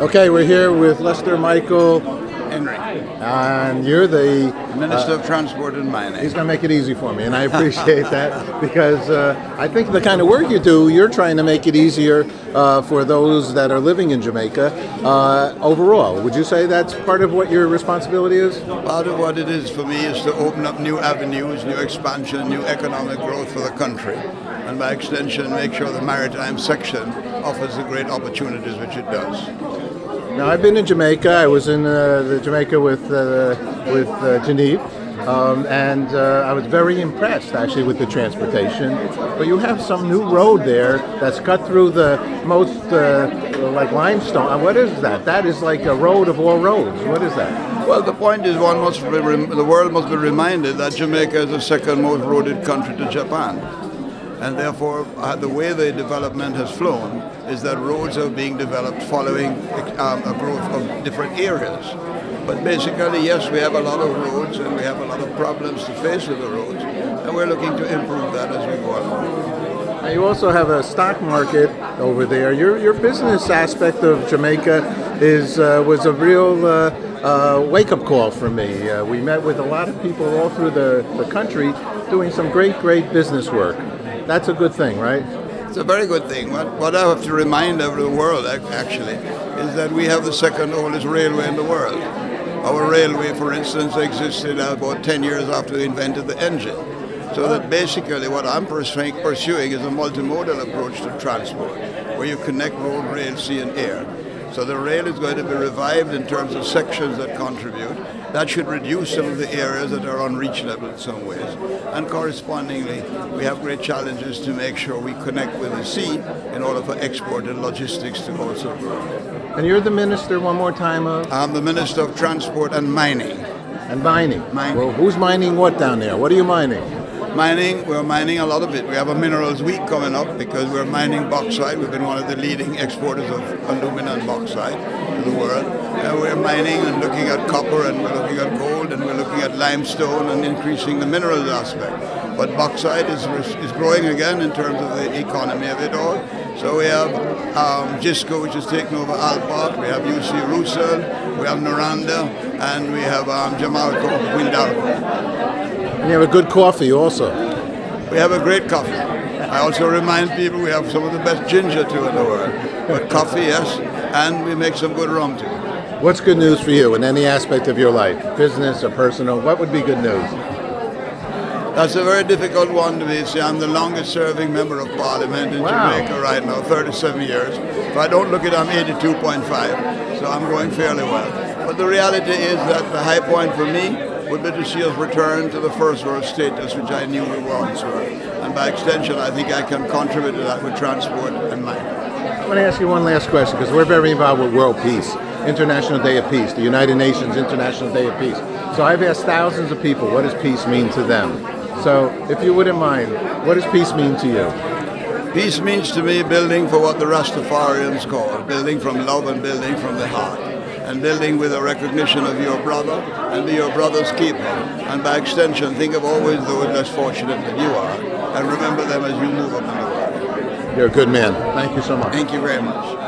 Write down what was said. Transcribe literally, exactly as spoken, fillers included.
Okay, we're here with Lester Michael Henry, and you're the Minister uh, of Transport and Mining. He's going to make it easy for me, and I appreciate that because uh, I think the kind of work you do, you're trying to make it easier uh, for those that are living in Jamaica uh, overall. Would you say that's part of what your responsibility is? Part of what it is for me is to open up new avenues, new expansion, new economic growth for the country, and by extension make sure the maritime section offers the great opportunities which it does. Now, I've been in Jamaica. I was in uh, the Jamaica with uh, with uh, Geneve, um, and uh, I was very impressed actually with the transportation. But you have some new road there that's cut through the most uh, like limestone. What is that? That is like a road of all roads. What is that? Well, the point is, one must be rem- the world must be reminded that Jamaica is the second most roaded country to Japan. And therefore, uh, the way the development has flown is that roads are being developed following um, a growth of different areas. But basically, yes, we have a lot of roads and we have a lot of problems to face with the roads, and we're looking to improve that as we go along. Now, you also have a stock market over there. Your your business aspect of Jamaica is uh, was a real uh, uh, wake-up call for me. Uh, we met with a lot of people all through the, the country doing some great, great business work. That's a good thing, right? It's a very good thing. What, what I have to remind the world, actually, is that we have the second oldest railway in the world. Our railway, for instance, existed about ten years after we invented the engine. So that basically what I'm pursuing, pursuing is a multimodal approach to transport, where you connect road, rail, sea, and air. So the rail is going to be revived in terms of sections that contribute. That should reduce some of the areas that are unreachable in some ways. And correspondingly, we have great challenges to make sure we connect with the sea in order for export and logistics to also grow. And you're the minister, one more time, of? I'm the Minister of Transport and Mining. And mining. Mining. Well, who's mining what down there? What are you mining? Mining, we're mining a lot of it. We have a Minerals Week coming up because we're mining bauxite. We've been one of the leading exporters of alumina and bauxite to the world. And we're mining and looking at copper, and we're looking at gold, and we're looking at limestone and increasing the minerals aspect. But bauxite is is growing again in terms of the economy of it all. So we have um, Gisco, which is taking over Alpart. We have U C Russell, we have Noranda, and we have um, Jamalco, Windalco. You have a good coffee also. We have a great coffee. I also remind people we have some of the best ginger too in the world. But coffee, yes, and we make some good rum too. What's good news for you in any aspect of your life, business or personal? What would be good news? That's a very difficult one to me. See, I'm the longest serving member of parliament in Wow. Jamaica right now, thirty-seven years. If I don't look at it, I'm eighty-two point five, so I'm going fairly well. But the reality is that the high point for me would be to see us return to the first world status, which I knew we once were. And by extension, I think I can contribute to that with transport and mining. I want to ask you one last question, because we're very involved with World Peace, International Day of Peace, the United Nations International Day of Peace. So I've asked thousands of people, what does peace mean to them? So if you wouldn't mind, what does peace mean to you? Peace means to me building for what the Rastafarians call, building from love and building from the heart. And building with a recognition of your brother and be your brother's keeper. And by extension, think of always those less fortunate than you are, and remember them as you move up in the world. You're a good man. Thank you so much. Thank you very much.